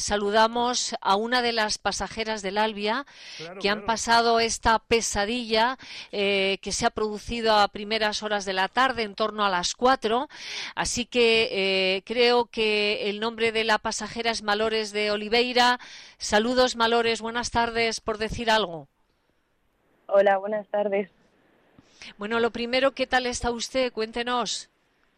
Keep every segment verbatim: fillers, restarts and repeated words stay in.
saludamos a una de las pasajeras del Albia Claro, que han claro. pasado esta pesadilla eh, que se ha producido a primeras horas de la tarde, en torno a las cuatro. Así que eh, creo que el nombre de la pasajera es Malores de Oliveira. Saludos, Malores, buenas tardes, por decir algo. Hola, buenas tardes. Bueno, lo primero, ¿qué tal está usted? Cuéntenos.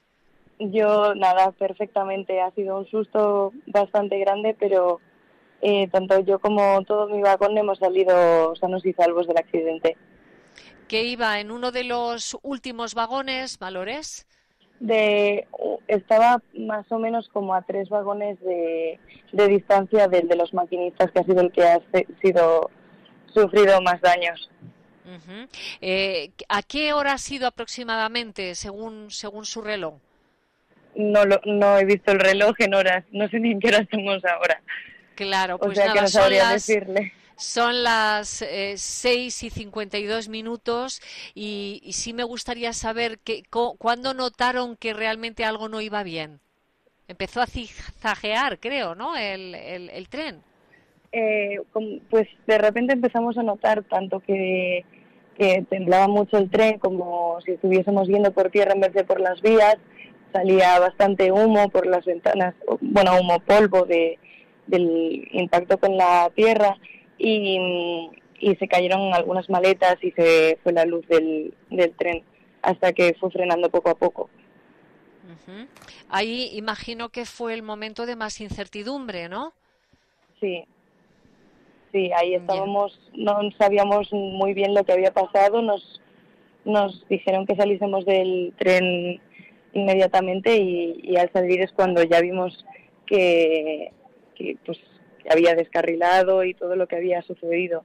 Yo, nada, perfectamente. Ha sido un susto bastante grande, pero eh, tanto yo como todo mi vagón hemos salido sanos y salvos del accidente. ¿Que iba en uno de los últimos vagones, Malores? De, estaba más o menos como a tres vagones de, de distancia del de los maquinistas, que ha sido el que ha sido sufrido más daños. Uh-huh. Eh, ¿A qué hora ha sido aproximadamente, según según su reloj? No lo, no he visto el reloj en horas, no sé ni en qué hora estamos ahora. Claro, pues o sea nada, que no son sabría las, decirle. son las eh, seis y cincuenta y dos minutos y, y sí me gustaría saber que, cu- cuándo notaron que realmente algo no iba bien. Empezó a zigzaguear, creo, ¿no? El, el, el tren. Eh, com- pues de repente empezamos a notar tanto que, que temblaba mucho el tren como si estuviésemos yendo por tierra en vez de por las vías, salía bastante humo por las ventanas, bueno, humo, polvo de, del impacto con la tierra y, y se cayeron algunas maletas y se fue la luz del, del tren hasta que fue frenando poco a poco. Uh-huh. Ahí imagino que fue el momento de más incertidumbre, ¿no? Sí. Sí, ahí Ya. estábamos, no sabíamos muy bien lo que había pasado, nos, nos dijeron que saliésemos del tren inmediatamente y, y al salir es cuando ya vimos que, que pues había descarrilado y todo lo que había sucedido.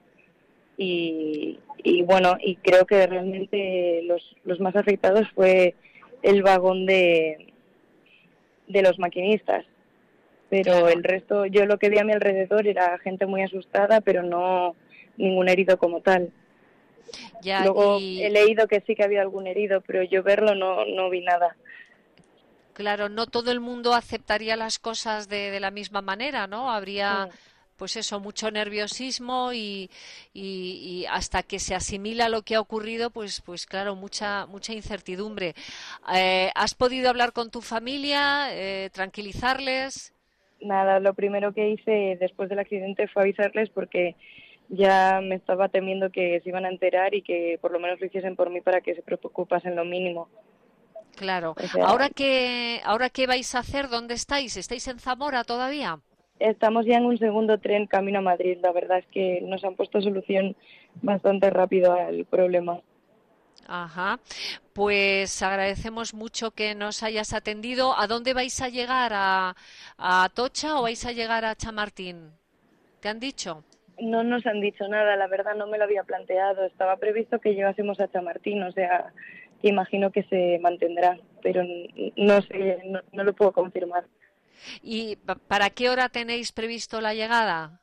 Y, y bueno, y creo que realmente los, los más afectados fue el vagón de, de los maquinistas. Pero Claro. el resto, yo lo que vi a mi alrededor era gente muy asustada, pero no ningún herido como tal. Ya, Luego he y leído que sí que había algún herido, pero yo verlo no, no vi nada. claro, no todo el mundo aceptaría las cosas de, de la misma manera, ¿no? Habría, Mm. pues eso, mucho nerviosismo y, y- y hasta que se asimila lo que ha ocurrido, pues, pues claro, mucha, mucha incertidumbre. Eh, ¿has podido hablar con tu familia, eh, tranquilizarles? Nada, lo primero que hice después del accidente fue avisarles porque ya me estaba temiendo que se iban a enterar y que por lo menos lo hiciesen por mí para que se preocupasen lo mínimo. Claro. O sea, ¿Ahora qué, ahora qué vais a hacer? ¿Dónde estáis? ¿Estáis en Zamora todavía? estamos ya en un segundo tren camino a Madrid. La verdad es que nos han puesto solución bastante rápido al problema. Ajá. Pues agradecemos mucho que nos hayas atendido. ¿A dónde vais a llegar? ¿A, a Atocha o vais a llegar a Chamartín? ¿Te han dicho? No nos han dicho nada, la verdad no me lo había planteado. Estaba previsto que llegásemos a Chamartín, o sea, que imagino que se mantendrá, pero n- no sé, no, no lo puedo confirmar. ¿Y pa- para qué hora tenéis previsto la llegada?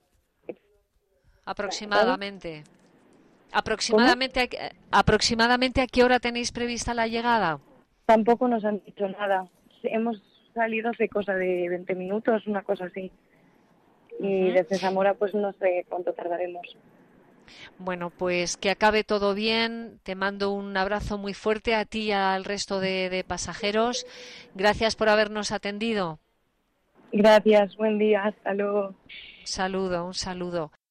¿Sabes? Aproximadamente. ¿Cómo? Aproximadamente a, qué- aproximadamente a qué hora tenéis prevista la llegada? Tampoco nos han dicho nada. Hemos salido hace cosa de veinte minutos, una cosa así. Y Ujú. desde Zamora pues no sé cuánto tardaremos. Bueno, pues que acabe todo bien. Te mando un abrazo muy fuerte a ti y al resto de, de pasajeros. Gracias por habernos atendido. Gracias, buen día, hasta luego. Un saludo, un saludo.